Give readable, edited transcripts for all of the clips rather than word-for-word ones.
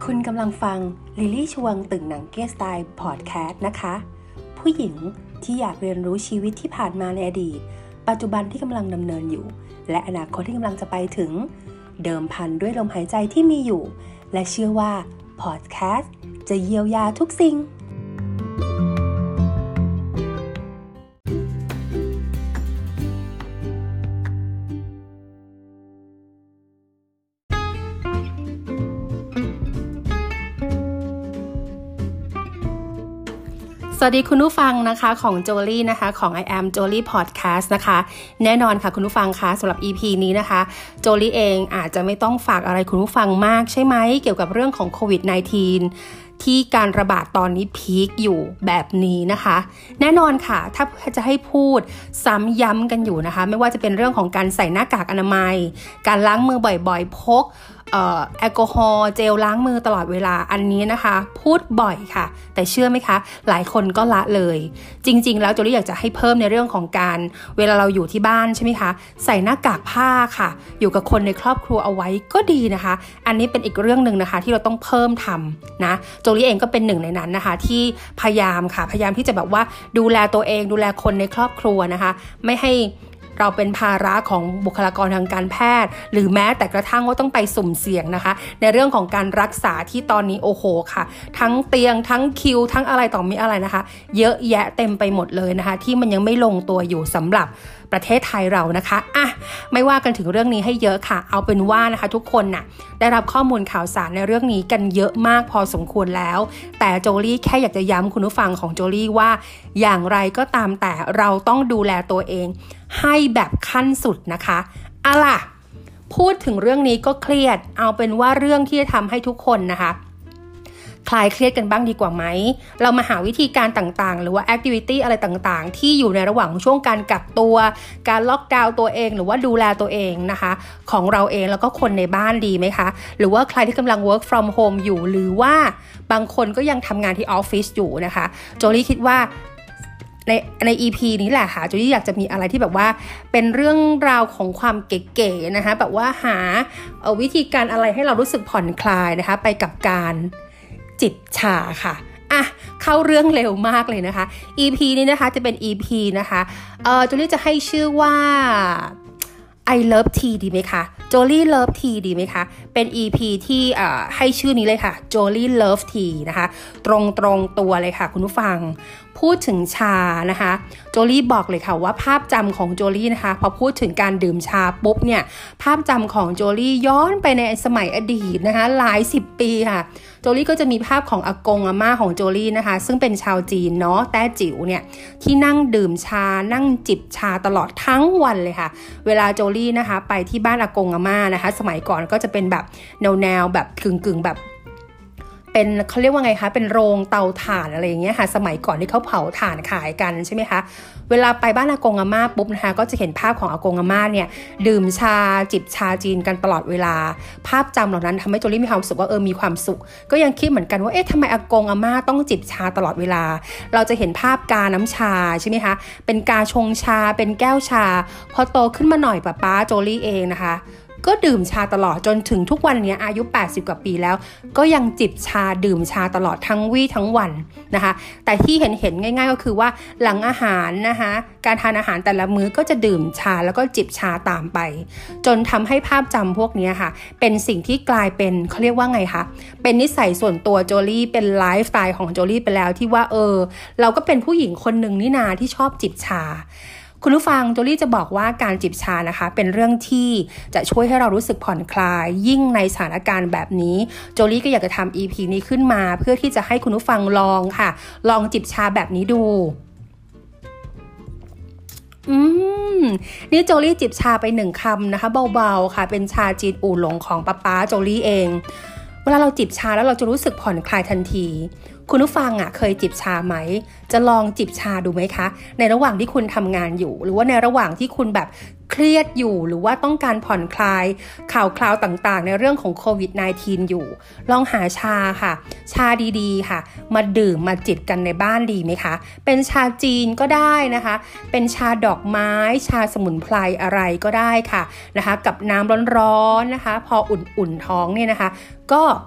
คุณกำลังฟังลิลลี่ชวงตึงหนังเก้สไตล์พอดแคสต์นะคะผู้หญิงที่อยากเรียนรู้ชีวิตที่ผ่านมาในอดีตปัจจุบันที่กำลังดำเนินอยู่และอนาคตที่กำลังจะไปถึงเดิมพันด้วยลมหายใจที่มีอยู่และเชื่อว่าพอดแคสต์จะเยียวยาทุกสิ่งสวัสดีคุณผู้ฟังนะคะของโจลี่นะคะของ I am Jolie Podcast นะคะแน่นอนค่ะคุณผู้ฟังคะสำหรับ EP นี้นะคะโจลี่เองอาจจะไม่ต้องฝากอะไรคุณผู้ฟังมากใช่ไหมเกี่ยวกับเรื่องของโควิด -19 ที่การระบาดตอนนี้พีคอยู่แบบนี้นะคะแน่นอนค่ะถ้าจะให้พูดซ้ำย้ำกันอยู่นะคะไม่ว่าจะเป็นเรื่องของการใส่หน้ากากอนามัยการล้างมือบ่อยๆพกแอลกอฮอล์เจลล้างมือตลอดเวลาอันนี้นะคะพูดบ่อยค่ะแต่เชื่อไหมคะหลายคนก็ละเลยจริงๆแล้วโจลี่อยากจะให้เพิ่มในเรื่องของการเวลาเราอยู่ที่บ้านใช่ไหมคะใส่หน้ากากผ้าค่ะอยู่กับคนในครอบครัวเอาไว้ก็ดีนะคะอันนี้เป็นอีกเรื่องนึงนะคะที่เราต้องเพิ่มทำนะโจลี่เองก็เป็นหนึ่งในนั้นนะคะที่พยายามที่จะแบบว่าดูแลตัวเองดูแลคนในครอบครัวนะคะไม่ให้เราเป็นภาระของบุคลากรทางการแพทย์หรือแม้แต่กระทั่งว่าต้องไปสุ่มเสี่ยงนะคะในเรื่องของการรักษาที่ตอนนี้โอ้โหค่ะทั้งเตียงทั้งคิวทั้งอะไรต่อมีอะไรนะคะเยอะแยะเต็มไปหมดเลยนะคะที่มันยังไม่ลงตัวอยู่สำหรับประเทศไทยเรานะคะไม่ว่ากันถึงเรื่องนี้ให้เยอะค่ะเอาเป็นว่านะคะทุกคนน่ะได้รับข้อมูลข่าวสารในเรื่องนี้กันเยอะมากพอสมควรแล้วแต่โจลี่แค่อยากจะย้ำคุณผู้ฟังของโจลี่ว่าอย่างไรก็ตามแต่เราต้องดูแลตัวเองให้แบบขั้นสุดนะคะล่ะพูดถึงเรื่องนี้ก็เครียดเอาเป็นว่าเรื่องที่จะทำให้ทุกคนนะคะคลายเครียดกันบ้างดีกว่าไหมเรามาหาวิธีการต่างๆหรือว่าแอคทิวิตี้อะไรต่างๆที่อยู่ในระหว่างช่วงการกักตัวการล็อกดาวน์ตัวเองหรือว่าดูแลตัวเองนะคะของเราเองแล้วก็คนในบ้านดีไหมคะหรือว่าใครที่กำลัง work from home อยู่หรือว่าบางคนก็ยังทำงานที่ออฟฟิศอยู่นะคะโจลี่คิดว่าใน EP นี้แหละค่ะโจลี่อยากจะมีอะไรที่แบบว่าเป็นเรื่องราวของความเก๋ๆนะคะแบบว่าหาวิธีการอะไรให้เรารู้สึกผ่อนคลายนะคะไปกับการจิบชาค่ะเข้าเรื่องเร็วมากเลยนะคะ EP นี้นะคะจะเป็น EP นะคะโจลี่จะให้ชื่อว่า I love tea ดีไหมคะโจลี่ love tea ดีไหมคะเป็น EP ที่ให้ชื่อนี้เลยค่ะโจลี่ love tea นะคะตรงตัวเลยค่ะคุณผู้ฟังพูดถึงชานะคะโจลี่บอกเลยค่ะว่าภาพจำของโจลี่นะคะพอพูดถึงการดื่มชาปุ๊บเนี่ยภาพจำของโจลี่ย้อนไปในสมัยอดีตนะคะหลาย10ปีค่ะโจลี่ก็จะมีภาพของอากงอาม่าของโจลี่นะคะซึ่งเป็นชาวจีนเนาะแต้จิ๋วเนี่ยที่นั่งดื่มชานั่งจิบชาตลอดทั้งวันเลยค่ะเวลาโจลี่นะคะไปที่บ้านอากงอาม่านะคะสมัยก่อนก็จะเป็นแบบแนวแบบกึ่งแบบเป็นเขาเรียกว่าไงคะเป็นโรงเตาถ่านอะไรอย่างเงี้ยค่ะสมัยก่อนที่เขาเผาถ่านขายกันใช่ไหมคะเวลาไปบ้านอากงอาม่าปุ๊บนะคะก็จะเห็นภาพของอากงอาม่าเนี่ยดื่มชาจิบชาจีนกันตลอดเวลาภาพจำเหล่านั้นทำให้โจลี่มีความสุขว่ามีความสุขก็ยังคิดเหมือนกันว่าทำไมอากงอาม่าต้องจิบชาตลอดเวลาเราจะเห็นภาพกาน้ำชาใช่ไหมคะเป็นกาชงชาเป็นแก้วชาพอโตขึ้นมาหน่อยป้าโจลี่เองนะคะก็ดื่มชาตลอดจนถึงทุกวันนี้อายุ80กว่าปีแล้วก็ยังจิบชาดื่มชาตลอดทั้งวี่ทั้งวันนะคะแต่ที่เห็นง่ายๆก็คือว่าหลังอาหารนะคะการทานอาหารแต่ละมื้อก็จะดื่มชาแล้วก็จิบชาตามไปจนทำให้ภาพจำพวกนี้ค่ะเป็นสิ่งที่กลายเป็นเขาเรียกว่าไงคะเป็นนิสัยส่วนตัวโจลี่เป็นไลฟ์สไตล์ของโจลี่ไปแล้วที่ว่าเราก็เป็นผู้หญิงคนหนึ่งนี่นาที่ชอบจิบชาคุณผู้ฟังโจลี่จะบอกว่าการจิบชานะคะเป็นเรื่องที่จะช่วยให้เรารู้สึกผ่อนคลายยิ่งในสถานการณ์แบบนี้โจลี่ก็อยากจะทำ EP นี้ขึ้นมาเพื่อที่จะให้คุณผู้ฟังลองค่ะลองจิบชาแบบนี้ดูนี่โจลี่จิบชาไป1คำนะคะเบาๆค่ะเป็นชาจีนอู่หลงของป้าโจลี่เองเวลาเราจิบชาแล้วเราจะรู้สึกผ่อนคลายทันทีคุณผู้ฟังเคยจิบชาไหมจะลองจิบชาดูไหมคะในระหว่างที่คุณทำงานอยู่หรือว่าในระหว่างที่คุณแบบเครียดอยู่หรือว่าต้องการผ่อนคลายข่าวคราวต่างๆในเรื่องของโควิด -19 อยู่ลองหาชาค่ะชาดีๆค่ะมาดื่มมาจิบกันในบ้านดีไหมคะเป็นชาจีนก็ได้นะคะเป็นชาดอกไม้ชาสมุนไพรอะไรก็ได้ค่ะนะคะกับน้ำร้อนๆนะคะพออุ่นๆท้องเนี่ยนะคะก็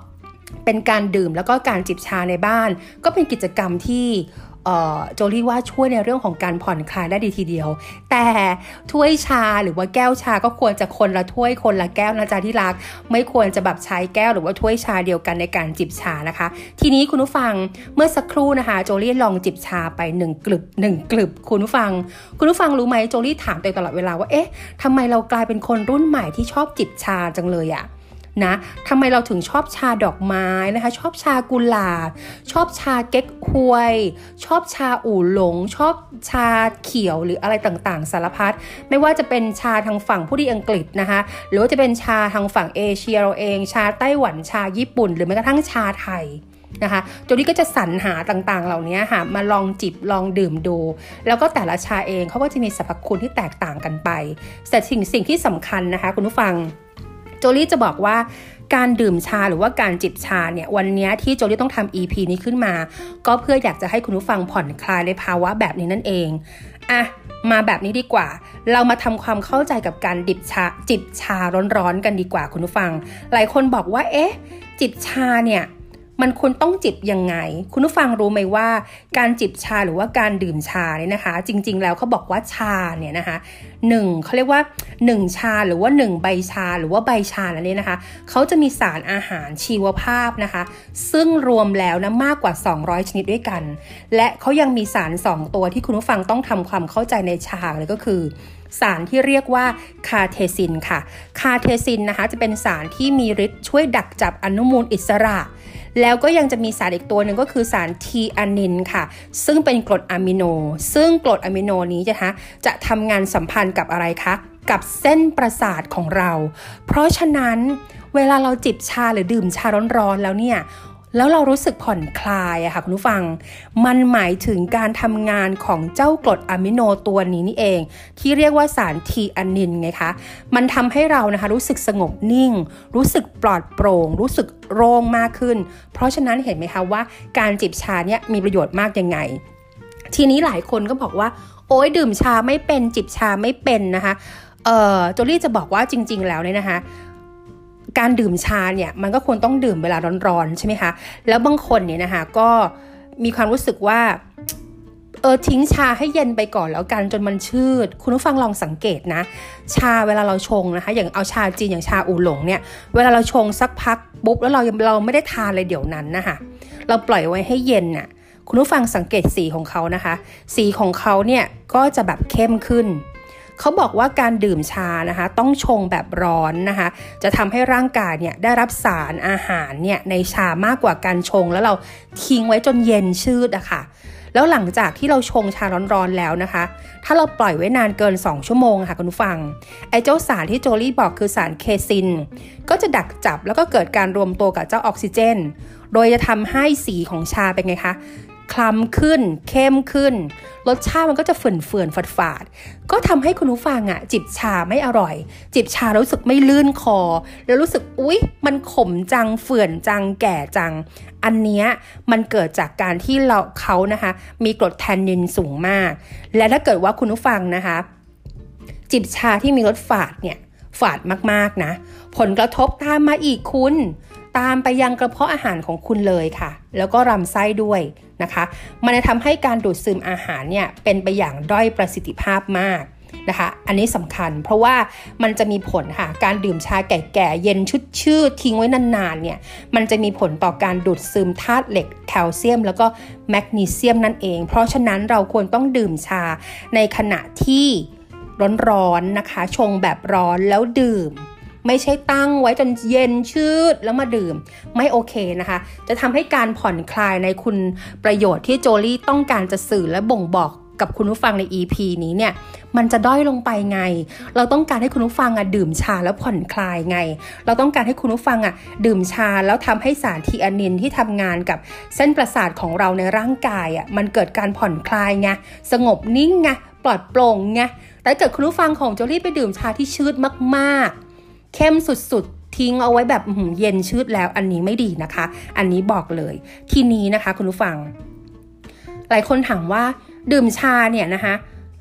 เป็นการดื่มแล้วก็การจิบชาในบ้านก็เป็นกิจกรรมที่โจลี่ว่าช่วยในเรื่องของการผ่อนคลายได้ดีทีเดียวแต่ถ้วยชาหรือว่าแก้วชาก็ควรจะคนละถ้วยคนละแก้วนะจ๊ะที่รักไม่ควรจะแบบใช้แก้วหรือว่าถ้วยชาเดียวกันในการจิบชานะคะทีนี้คุณผู้ฟังเมื่อสักครู่นะคะโจลี่ลองจิบชาไป1 กลึบคุณผู้ฟังรู้ไหมโจลี่ถามตัวเองตลอดเวลาว่าเอ๊ะทำไมเรากลายเป็นคนรุ่นใหม่ที่ชอบจิบชาจังเลยอะนะทำไมเราถึงชอบชาดอกไม้นะคะชอบชากุหลาบชอบชาเก๊กฮวยชอบชาอู่หลงชอบชาเขียวหรืออะไรต่างๆสารพัดไม่ว่าจะเป็นชาทางฝั่งผู้ดีอังกฤษนะคะหรือว่าจะเป็นชาทางฝั่งเอเชียเราเองชาไต้หวันชาญี่ปุ่นหรือแม้กระทั่งชาไทยนะคะตัวนี้ก็จะสรรหาต่างๆเหล่านี้ค่ะมาลองจิบลองดื่มดูแล้วก็แต่ละชาเองเขาก็จะมีสรรพคุณที่แตกต่างกันไปแต่สิ่งที่สำคัญนะคะคุณผู้ฟังโจลี่จะบอกว่าการดื่มชาหรือว่าการจิบชาเนี่ยวันนี้ที่โจลี่ต้องทำ EP นี้ขึ้นมาก็เพื่ออยากจะให้คุณผู้ฟังผ่อนคลายในภาวะแบบนี้นั่นเองมาแบบนี้ดีกว่าเรามาทำความเข้าใจกับการจิบชาร้อนๆกันดีกว่าคุณผู้ฟังหลายคนบอกว่าจิบชาเนี่ยมันควรต้องจิบยังไงคุณผู้ฟังรู้ไหมว่าการจิบชาหรือว่าการดื่มชาเนี่ยนะคะจริงๆแล้วเขาบอกว่าชาเนี่ยนะคะเขาเรียกว่า1ชาหรือว่า1ใบชาหรือว่าใบชานั่นเองนะคะเขาจะมีสารอาหารชีวภาพนะคะซึ่งรวมแล้วนะมากกว่า200ชนิดด้วยกันและเขายังมีสาร2ตัวที่คุณผู้ฟังต้องทำความเข้าใจในชาเลยก็คือสารที่เรียกว่าคาเทซินค่ะคาเทซินนะคะจะเป็นสารที่มีฤทธิ์ช่วยดักจับอนุมูลอิสระแล้วก็ยังจะมีสารอีกตัวหนึ่งก็คือสารทีอานินค่ะซึ่งเป็นกรดอะมิโนซึ่งกรดอะมิโนนี้จะทำงานสัมพันธ์กับอะไรคะกับเส้นประสาทของเราเพราะฉะนั้นเวลาเราจิบชาหรือดื่มชาร้อนๆแล้วเนี่ยแล้วเรารู้สึกผ่อนคลายอะค่ะคุณผู้ฟังมันหมายถึงการทำงานของเจ้ากรดอะมิโนตัวนี้นี่เองที่เรียกว่าสารทีอานินไงคะมันทำให้เรานะคะรู้สึกสงบนิ่งรู้สึกปลอดโปร่งรู้สึกโล่งมากขึ้นเพราะฉะนั้นเห็นไหมคะว่าการจิบชาเนี่ยมีประโยชน์มากยังไงทีนี้หลายคนก็บอกว่าโอ๊ยดื่มชาไม่เป็นจิบชาไม่เป็นนะคะโจลี่จะบอกว่าจริงๆแล้วเนี่ยนะคะการดื่มชาเนี่ยมันก็ควรต้องดื่มเวลาร้อนๆใช่ไหมคะแล้วบางคนเนี่ยนะคะก็มีความรู้สึกว่าทิ้งชาให้เย็นไปก่อนแล้วกันจนมันชืดคุณผู้ฟังลองสังเกตนะชาเวลาเราชงนะคะอย่างเอาชาจีนอย่างชาอู่หลงเนี่ยเวลาเราชงสักพักปุ๊บแล้วเราไม่ได้ทานเลยเดี๋ยวนั้นนะคะเราปล่อยไว้ให้เย็นน่ะคุณผู้ฟังสังเกตสีของเขานะคะสีของเขาเนี่ยก็จะแบบเข้มขึ้นเขาบอกว่าการดื่มชานะคะต้องชงแบบร้อนนะคะจะทำให้ร่างกายเนี่ยได้รับสารอาหารเนี่ยในชามากกว่าการชงแล้วเราทิ้งไว้จนเย็นชืดอะค่ะแล้วหลังจากที่เราชงชาร้อนๆแล้วนะคะถ้าเราปล่อยไว้นานเกิน2ชั่วโมงค่ะคุณผู้ฟังไอ้เจ้าสารที่โจลี่บอกคือสารเคซินก็จะดักจับแล้วก็เกิดการรวมตัวกับเจ้าออกซิเจนโดยจะทำให้สีของชาเป็นไงคะคล้ำขึ้นเข้มขึ้นรสชาติมันก็จะเฟื่อนๆฝาดๆก็ทำให้คุณผู้ฟังจิบชาไม่อร่อยจิบชาแล้วรู้สึกไม่ลื่นคอแล้วรู้สึกอุ๊ยมันขมจังเฟื่อนจังแก่จังอันเนี้ยมันเกิดจากการที่เขานะคะมีกรดแทนนินสูงมากและถ้าเกิดว่าคุณผู้ฟังนะคะจิบชาที่มีรสฝาดเนี่ยฝาดมากๆนะผลกระทบตามมาอีกคุณตามไปยังกระเพาะอาหารของคุณเลยค่ะแล้วก็ลำไส้ด้วยนะคะมันจะทำให้การดูดซึมอาหารเนี่ยเป็นไปอย่างด้อยประสิทธิภาพมากนะคะอันนี้สำคัญเพราะว่ามันจะมีผลค่ะการดื่มชาแก่ๆเย็นชืดทิ้งไว้นานๆเนี่ยมันจะมีผลต่อการดูดซึมธาตุเหล็กแคลเซียมแล้วก็แมกนีเซียมนั่นเองเพราะฉะนั้นเราควรต้องดื่มชาในขณะที่ร้อนๆนะคะชงแบบร้อนแล้วดื่มไม่ใช่ตั้งไว้จนเย็นชืดแล้วมาดื่มไม่โอเคนะคะจะทำให้การผ่อนคลายในคุณประโยชน์ที่โจลี่ต้องการจะสื่อและบ่งบอกกับคุณผู้ฟังใน EP นี้เนี่ยมันจะด้อยลงไปไงเราต้องการให้คุณผู้ฟังดื่มชาแล้วผ่อนคลายไงเราต้องการให้คุณผู้ฟังดื่มชาแล้วทำให้สารทีอานินที่ทำงานกับเส้นประสาทของเราในร่างกายมันเกิดการผ่อนคลายไงสงบนิ่งไงปลอดโปร่งไงแต่เกิดคุณผู้ฟังของโจลี่ไปดื่มชาที่ชืดมากๆเข้มสุดๆทิ้งเอาไว้แบบเย็นชืดแล้วอันนี้ไม่ดีนะคะอันนี้บอกเลยทีนี้นะคะคุณผู้ฟังหลายคนถามว่าดื่มชาเนี่ยนะคะ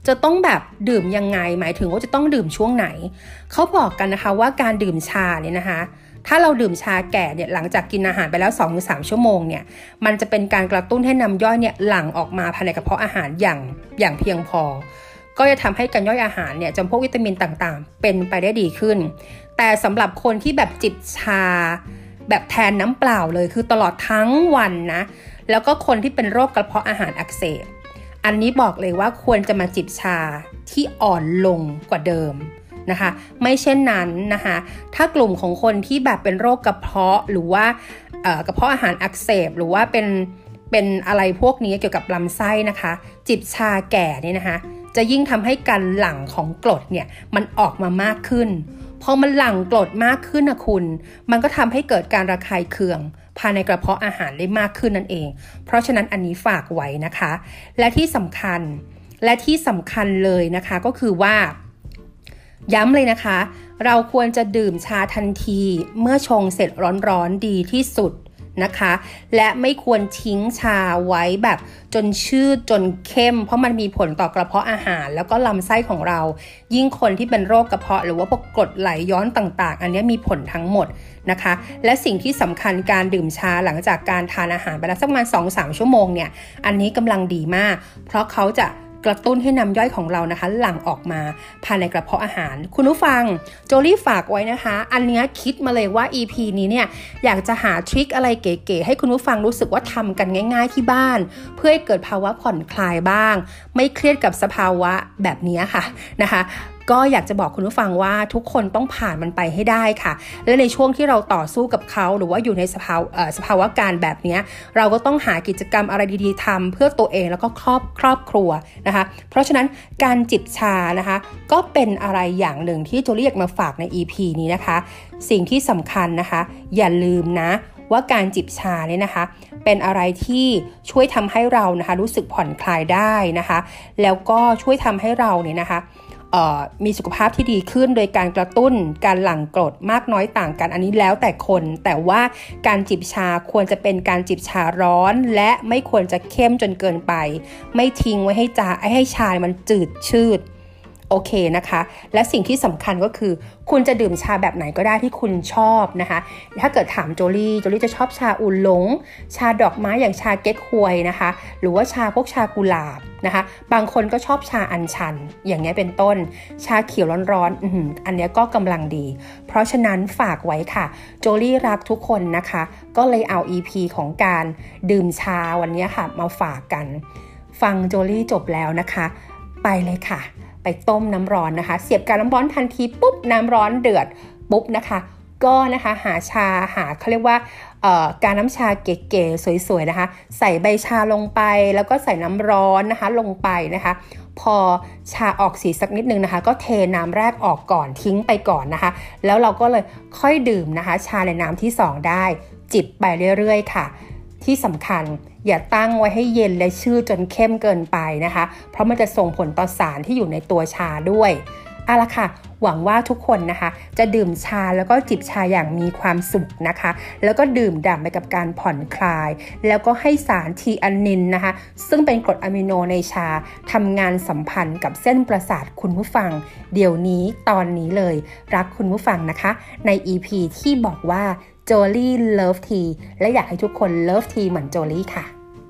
จะต้องแบบดื่มยังไงหมายถึงว่าจะต้องดื่มช่วงไหนเขาบอกกันนะคะว่าการดื่มชาเนี่ยนะคะถ้าเราดื่มชาแก่เนี่ยหลังจากกินอาหารไปแล้ว 2-3 ชั่วโมงเนี่ยมันจะเป็นการกระตุ้นให้น้ำย่อยเนี่ยหลั่งออกมาภายในกระเพาะอาหารอย่างเพียงพอก็จะทำให้การย่อยอาหารเนี่ยจำพวกวิตามินต่างๆเป็นไปได้ดีขึ้นแต่สำหรับคนที่แบบจิบชาแบบแทนน้ำเปล่าเลยคือตลอดทั้งวันนะแล้วก็คนที่เป็นโรคกระเพาะอาหารอักเสบอันนี้บอกเลยว่าควรจะมาจิบชาที่อ่อนลงกว่าเดิมนะคะไม่เช่นนั้นนะคะถ้ากลุ่มของคนที่แบบเป็นโรคกระเพาะหรือว่ากระเพาะอาหารอักเสบหรือว่าเป็นอะไรพวกนี้เกี่ยวกับลำไส้นะคะจิบชาแก่นี่นะคะจะยิ่งทำให้การหลั่งของกรดเนี่ยมันออกมามากขึ้นพอมันหลั่งกรดมากขึ้นนะคุณมันก็ทำให้เกิดการระคายเคืองภายในกระเพาะอาหารได้มากขึ้นนั่นเองเพราะฉะนั้นอันนี้ฝากไว้นะคะและที่สำคัญเลยนะคะก็คือว่าย้ำเลยนะคะเราควรจะดื่มชาทันทีเมื่อชงเสร็จร้อนๆดีที่สุดนะคะและไม่ควรทิ้งชาไว้แบบจนชืดจนเข้มเพราะมันมีผลต่อกระเพาะอาหารแล้วก็ลำไส้ของเรายิ่งคนที่เป็นโรคกระเพาะหรือว่าพวกกรดไหลย้อนต่างๆอันนี้มีผลทั้งหมดนะคะและสิ่งที่สำคัญการดื่มชาหลังจากการทานอาหารไปแล้วสักประมาณ 2-3 ชั่วโมงเนี่ยอันนี้กำลังดีมากเพราะเขาจะกระตุ้นให้น้ำย่อยของเรานะคะหลั่งออกมาภายในกระเพาะอาหารคุณผู้ฟังโจลี่ฝากไว้นะคะอันนี้คิดมาเลยว่า EP นี้เนี่ยอยากจะหาทริคอะไรเก๋ๆให้คุณผู้ฟังรู้สึกว่าทำกันง่ายๆที่บ้านเพื่อให้เกิดภาวะผ่อนคลายบ้างไม่เครียดกับสภาวะแบบนี้ค่ะนะคะก็อยากจะบอกคุณผู้ฟังว่าทุกคนต้องผ่านมันไปให้ได้ค่ะและในช่วงที่เราต่อสู้กับเขาหรือว่าอยู่ในสภาวะการแบบนี้เราก็ต้องหากิจกรรมอะไรดีๆทำเพื่อตัวเองแล้วก็ครอบครัวนะคะเพราะฉะนั้นการจิบชานะคะก็เป็นอะไรอย่างหนึ่งที่โจลี่อยากมาฝากใน EP นี้นะคะสิ่งที่สำคัญนะคะอย่าลืมนะว่าการจิบชาเนี่ยนะคะเป็นอะไรที่ช่วยทำให้เรานะคะรู้สึกผ่อนคลายได้นะคะแล้วก็ช่วยทำให้เราเนี่ยนะคะมีสุขภาพที่ดีขึ้นโดยการกระตุ้นการหลั่งกรดมากน้อยต่างกันอันนี้แล้วแต่คนแต่ว่าการจิบชาควรจะเป็นการจิบชาร้อนและไม่ควรจะเข้มจนเกินไปไม่ทิ้งไว้ให้ชามันจืดชืดโอเคนะคะและสิ่งที่สำคัญก็คือคุณจะดื่มชาแบบไหนก็ได้ที่คุณชอบนะคะถ้าเกิดถามโจลี่จะชอบชาอูหลงชาดอกไม้อย่างชาเก๊กฮวยนะคะหรือว่าพวกชากุหลาบนะคะบางคนก็ชอบชาอัญชันอย่างนี้เป็นต้นชาเขียวร้อนๆอันนี้ก็กำลังดีเพราะฉะนั้นฝากไว้ค่ะโจลี่รักทุกคนนะคะก็เลยเอา EP ของการดื่มชาวันนี้ค่ะมาฝากกันฟังโจลี่จบแล้วนะคะไปเลยค่ะไปต้มน้ำร้อนนะคะเสียบกาน้ำร้อนทันทีปุ๊บน้ำร้อนเดือดปุ๊บนะคะก็นะคะหาเขาเรียกว่าการน้ำชาเก๋ๆสวยๆนะคะใส่ใบชาลงไปแล้วก็ใส่น้ำร้อนนะคะลงไปนะคะพอชาออกสีสักนิดนึงนะคะก็เทน้ำแรกออกก่อนทิ้งไปก่อนนะคะแล้วเราก็เลยค่อยดื่มนะคะชาในน้ำที่2ได้จิบไปเรื่อยๆค่ะที่สำคัญอย่าตั้งไว้ให้เย็นและชืดจนเข้มเกินไปนะคะเพราะมันจะส่งผลต่อสารที่อยู่ในตัวชาด้วยเอาล่ะค่ะหวังว่าทุกคนนะคะจะดื่มชาแล้วก็จิบชาอย่างมีความสุขนะคะแล้วก็ดื่มด่ำไปกับการผ่อนคลายแล้วก็ให้สารทีอานินนะคะซึ่งเป็นกรดอะมิโนในชาทำงานสัมพันธ์กับเส้นประสาทคุณผู้ฟังเดี๋ยวนี้ตอนนี้เลยรักคุณผู้ฟังนะคะใน EP ที่บอกว่าโจลี่เลิฟทีและอยากให้ทุกคนเลิฟทีเหมือนโจลี่ค่ะ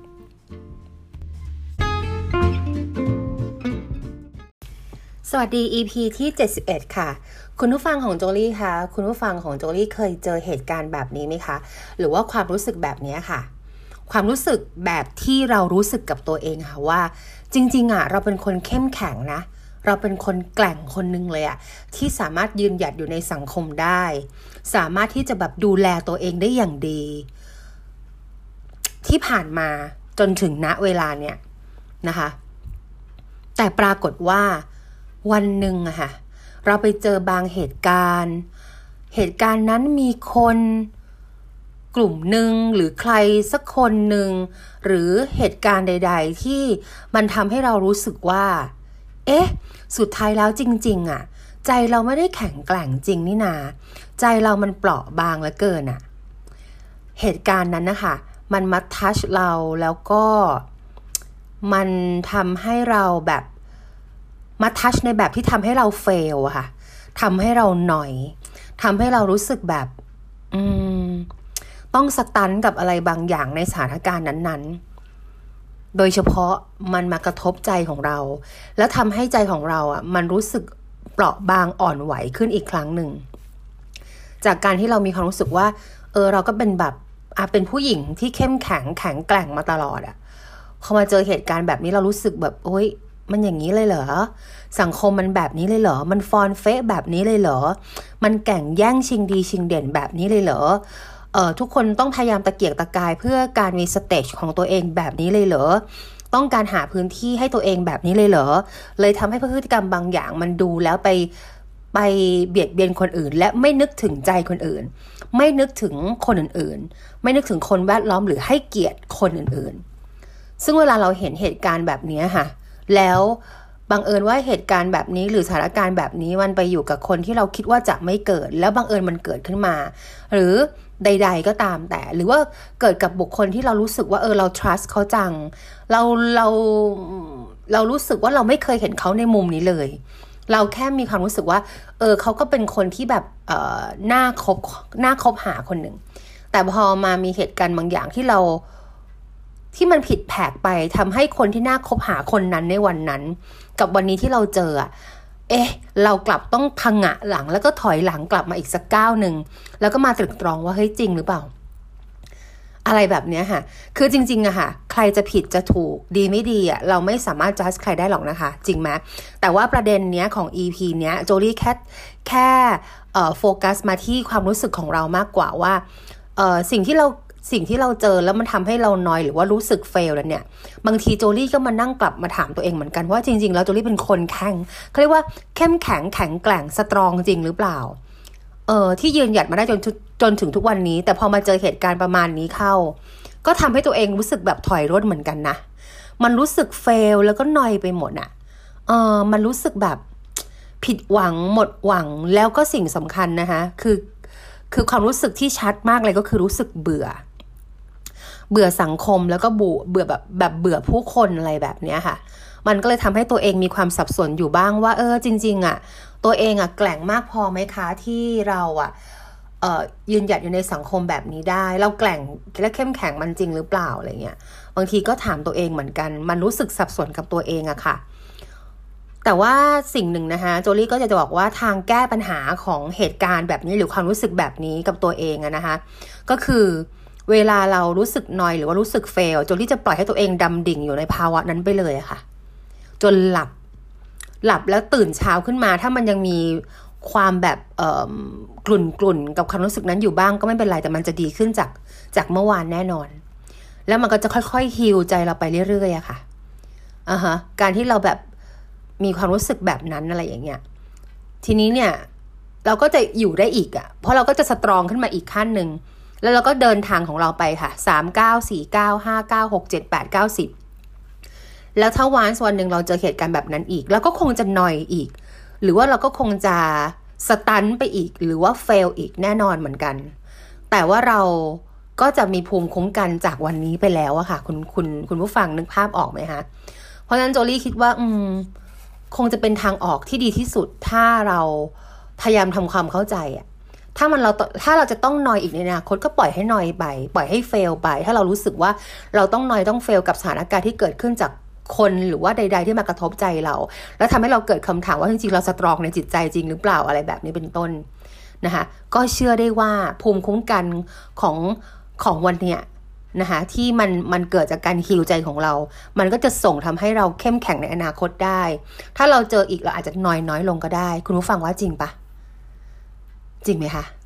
สวัสดี EP ที่71ค่ะคุณผู้ฟังของโจลี่คะคุณผู้ฟังของโจลี่เคยเจอเหตุการณ์แบบนี้ไหมคะหรือว่าความรู้สึกแบบนี้ค่ะความรู้สึกแบบที่เรารู้สึกกับตัวเองค่ะว่าจริงๆเราเป็นคนเข้มแข็งนะเราเป็นคนแกร่งคนนึงเลยที่สามารถยืนหยัดอยู่ในสังคมได้สามารถที่จะแบบดูแลตัวเองได้อย่างดีที่ผ่านมาจนถึงณเวลาเนี้ยนะคะแต่ปรากฏว่าวันหนึ่งค่ะเราไปเจอบางเหตุการณ์นั้นมีคนกลุ่มหนึ่งหรือใครสักคนหนึ่งหรือเหตุการณ์ใดๆที่มันทำให้เรารู้สึกว่าสุดท้ายแล้วจริงๆใจเราไม่ได้แข็งแกร่งจริงนี่นาใจเรามันเปราะบางเหลือเกินเหตุการณ์นั้นนะคะมันมาทัชเราแล้วก็มันทำให้เราแบบมาทัชในแบบที่ทำให้เราเฟลอะค่ะทำให้เราหน่อยทำให้เรารู้สึกแบบต้องสตันกับอะไรบางอย่างในสถานการณ์นั้นๆโดยเฉพาะมันมากระทบใจของเราแล้วทำให้ใจของเราอ่ะมันรู้สึกเปราะบางอ่อนไหวขึ้นอีกครั้งหนึ่งจากการที่เรามีความรู้สึกว่าเราก็เป็นแบบเป็นผู้หญิงที่เข้มแข็งแกร่งมาตลอดอ่ะพอมาเจอเหตุการณ์แบบนี้เรารู้สึกแบบโอ๊ยมันอย่างนี้เลยเหรอสังคมมันแบบนี้เลยเหรอมันฟอนเฟะแบบนี้เลยเหรอมันแข่งแย่งชิงดีชิงเด่นแบบนี้เลยเหรอทุกคนต้องพยายามตะเกียกตะกายเพื่อการมีสเตจของตัวเองแบบนี้เลยเหรอต้องการหาพื้นที่ให้ตัวเองแบบนี้เลยเหรอเลยทำให้พฤติกรรมบางอย่างมันดูแล้วไปเบียดเบียนคนอื่นและไม่นึกถึงใจคนอื่นไม่นึกถึงคนอื่นๆไม่นึกถึงคนแวดล้อมหรือให้เกียรติคนอื่นๆซึ่งเวลาเราเห็นเหตุการณ์แบบนี้ค่ะแล้วบังเอิญว่าเหตุการณ์แบบนี้หรือสถานการณ์แบบนี้มันไปอยู่กับคนที่เราคิดว่าจะไม่เกิดแล้วบังเอิญมันเกิดขึ้นมาหรือใดๆก็ตามแต่หรือว่าเกิดกับบุคคลที่เรารู้สึกว่าเรา trust เขาจังเรารู้สึกว่าเราไม่เคยเห็นเขาในมุมนี้เลยเราแค่มีความรู้สึกว่าเขาก็เป็นคนที่แบบน่าคบหาคนหนึ่งแต่พอมามีเหตุการณ์บางอย่างที่มันผิดแผกไปทำให้คนที่น่าคบหาคนนั้นในวันนั้นกับวันนี้ที่เราเจอเรากลับต้องพังงะหลังแล้วก็ถอยหลังกลับมาอีกสักก้าวหนึ่งแล้วก็มาตรึกตรองว่าเฮ้ยจริงหรือเปล่าอะไรแบบนี้ค่ะคือจริงๆอะค่ะใครจะผิดจะถูกดีไม่ดีอะเราไม่สามารถจัดใครได้หรอกนะคะจริงไหมแต่ว่าประเด็นเนี้ยของ EP เนี้ยโจลี่แค่โฟกัสมาที่ความรู้สึกของเรามากกว่าว่าสิ่งที่เราเจอแล้วมันทำให้เรานอยหรือว่ารู้สึกเฟลแล้วเนี่ยบางทีโจลี่ก็มานั่งกลับมาถามตัวเองเหมือนกันว่าจริงๆแล้วโจลี่เป็นคนเขาเรียกว่าเข้มแข็งแกร่งสตรองจริงหรือเปล่าที่ยืนหยัดมาได้จนถึงทุกวันนี้แต่พอมาเจอเหตุการณ์ประมาณนี้เข้าก็ทำให้ตัวเองรู้สึกแบบถอยร่นเหมือนกันนะมันรู้สึกเฟลแล้วก็นอยไปหมดอ่ะมันรู้สึกแบบผิดหวังหมดหวังแล้วก็สิ่งสำคัญนะคะคือความรู้สึกที่ชัดมากเลยก็คือรู้สึกเบื่อสังคมแล้วก็เบื่อแบบเบื่อผู้คนอะไรแบบนี้ค่ะมันก็เลยทำให้ตัวเองมีความสับสนอยู่บ้างว่าจริงๆอ่ะตัวเองอ่ะแกร่งมากพอไหมคะที่เราอ่ะยืนหยัดอยู่ในสังคมแบบนี้ได้เราแกร่งและเข้มแข็งมันจริงหรือเปล่าอะไรเงี้ยบางทีก็ถามตัวเองเหมือนกันมันรู้สึกสับสนกับตัวเองอะค่ะแต่ว่าสิ่งหนึ่งนะคะโจลี่ก็จะบอกว่าทางแก้ปัญหาของเหตุการณ์แบบนี้หรือความรู้สึกแบบนี้กับตัวเองอะนะคะก็คือเวลาเรารู้สึกนอยหรือว่ารู้สึกเฟลโจลี่จะปล่อยให้ตัวเองดำดิ่งอยู่ในภาวะนั้นไปเลยอะค่ะจนหลับแล้วตื่นเช้าขึ้นมาถ้ามันยังมีความแบบกลุ่นกับความรู้สึกนั้นอยู่บ้างก็ไม่เป็นไรแต่มันจะดีขึ้นจากเมื่อวานแน่นอนแล้วมันก็จะค่อยๆฮีลใจเราไปเรื่อยๆอะค่ะการที่เราแบบมีความรู้สึกแบบนั้นอะไรอย่างเงี้ยทีนี้เนี่ยเราก็จะอยู่ได้อีกอะเพราะเราก็จะสตรองขึ้นมาอีกขั้นหนึ่งแล้วเราก็เดินทางของเราไปค่ะ3 9 4 9 5 9 6 7 8 9 10แล้วถ้าวันหนึ่งเราเจอเหตุการณ์แบบนั้นอีกเราก็คงจะนอยอีกหรือว่าเราก็คงจะสตันไปอีกหรือว่าเฟลอีกแน่นอนเหมือนกันแต่ว่าเราก็จะมีภูมิคุ้มกันจากวันนี้ไปแล้วอะค่ะคุณผู้ฟังนึกภาพออกไหมคะเพราะฉะนั้นโจลี่คิดว่าคงจะเป็นทางออกที่ดีที่สุดถ้าเราพยายามทำความเข้าใจอะถ้าเราจะต้องนอยอีกในอนาคตก็ปล่อยให้นอยไปปล่อยให้เฟลไปถ้าเรารู้สึกว่าเราต้องนอยต้องเฟลกับสถานการณ์ที่เกิดขึ้นจากคนหรือว่าใดๆที่มากระทบใจเราแล้วทำให้เราเกิดคำถามว่าจริงๆเราสตรองในจิตใจจริงหรือเปล่าอะไรแบบนี้เป็นต้นนะคะก็เชื่อได้ว่าภูมิคุ้มกันของวันเนี้ยนะคะที่มันเกิดจากการฮีลใจของเรามันก็จะส่งทำให้เราเข้มแข็งในอนาคตได้ถ้าเราเจออีกเราอาจจะน้อยลงก็ได้คุณผู้ฟังว่าจริงปะจริงไหมคะ